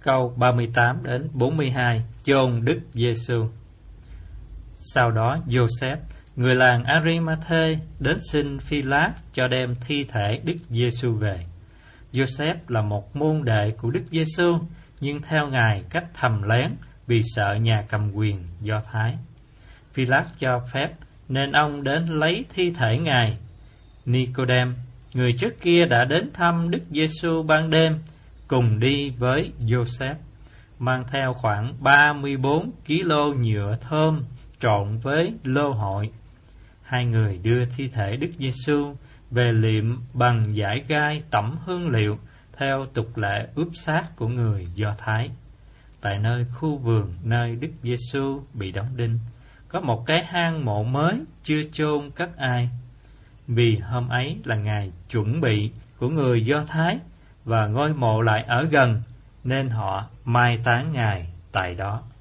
câu 38 đến 42 chôn Đức Giêsu. Sau đó Giô-xép, người làng Ari-ma-thê, đến xin Phi-lát cho đem thi thể Đức Giêsu về. Giô-xép là một môn đệ của Đức Giêsu, nhưng theo Ngài cách thầm lén vì sợ nhà cầm quyền Do Thái. Phi-lát cho phép nên ông đến lấy thi thể Ngài. Ni-cô-đêm, người trước kia đã đến thăm Đức Giêsu ban đêm, cùng đi với Giô-xép, mang theo khoảng 34 kg nhựa thơm trộn với lô hội. Hai người đưa thi thể Đức Giêsu về liệm bằng dải gai tẩm hương liệu theo tục lệ ướp xác của người Do Thái. Tại nơi khu vườn nơi Đức Giêsu bị đóng đinh, có một cái hang mộ mới chưa chôn cất ai. Vì hôm ấy là ngày chuẩn bị của người Do Thái và ngôi mộ lại ở gần, nên họ mai táng Ngài tại đó.